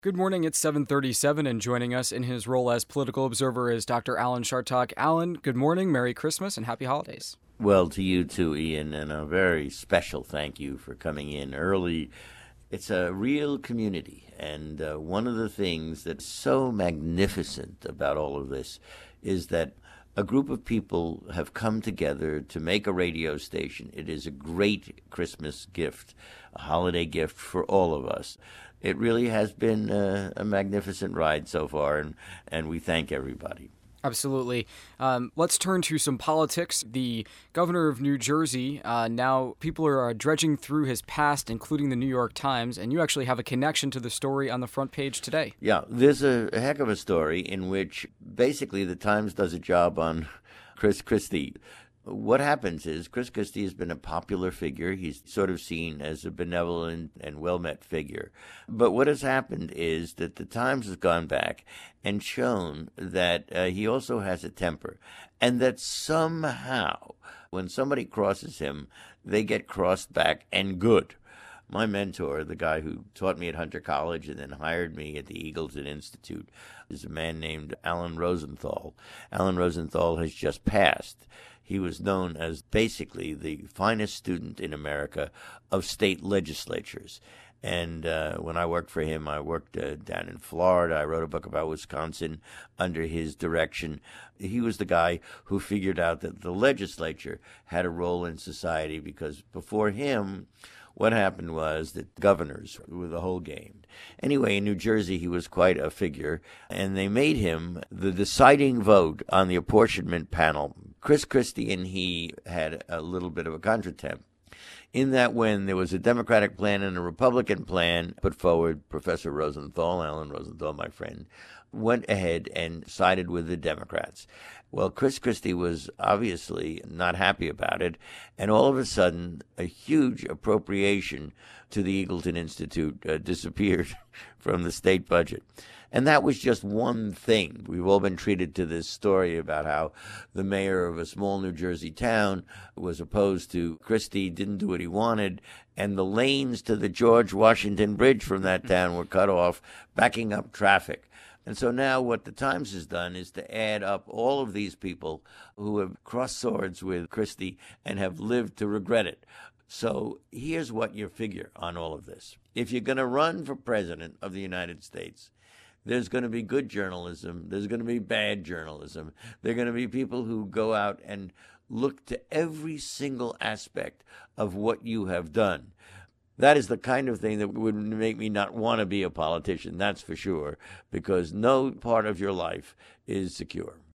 Good morning, it's 7:37, and joining us in his role as political observer is Dr. Alan Chartock. Alan, good morning, Merry Christmas, and Happy Holidays. Well, to you too, Ian, and a very special thank you for coming in early. It's a real community, and one of the things that's so magnificent about all of this is that a group of people have come together to make a radio station. It is a great Christmas gift, a holiday gift for all of us. It really has been a magnificent ride so far, and we thank everybody. Absolutely. Let's turn to some politics. The governor of New Jersey, now people are dredging through his past, including the New York Times, and you actually have a connection to the story on the front page today. Yeah, there's a heck of a story in which basically the Times does a job on Chris Christie. What happens is Chris Christie has been a popular figure. He's sort of seen as a benevolent and well-met figure. But what has happened is that the Times has gone back and shown that he also has a temper, and that somehow when somebody crosses him, they get crossed back, and good. My mentor, the guy who taught me at Hunter College and then hired me at the Eagleton Institute, is a man named Alan Rosenthal. Alan Rosenthal has just passed. He was known as basically the finest student in America of state legislatures. And when I worked for him, I worked down in Florida. I wrote a book about Wisconsin under his direction. He was the guy who figured out that the legislature had a role in society, because before him, what happened was that governors were the whole game. Anyway, in New Jersey, he was quite a figure, and they made him the deciding vote on the apportionment panel. Chris Christie and he had a little bit of a contretemps, in that when there was a Democratic plan and a Republican plan put forward, Professor Rosenthal, Alan Rosenthal, my friend, went ahead and sided with the Democrats. Well, Chris Christie was obviously not happy about it, and all of a sudden, a huge appropriation to the Eagleton Institute disappeared from the state budget. And that was just one thing. We've all been treated to this story about how the mayor of a small New Jersey town was opposed to Christie, didn't do what he wanted, and the lanes to the George Washington Bridge from that town were cut off, backing up traffic. And so now what the Times has done is to add up all of these people who have crossed swords with Christie and have lived to regret it. So here's what you figure on all of this. If you're going to run for president of the United States, there's going to be good journalism. There's going to be bad journalism. There are going to be people who go out and look to every single aspect of what you have done. That is the kind of thing that would make me not want to be a politician, that's for sure, because no part of your life is secure.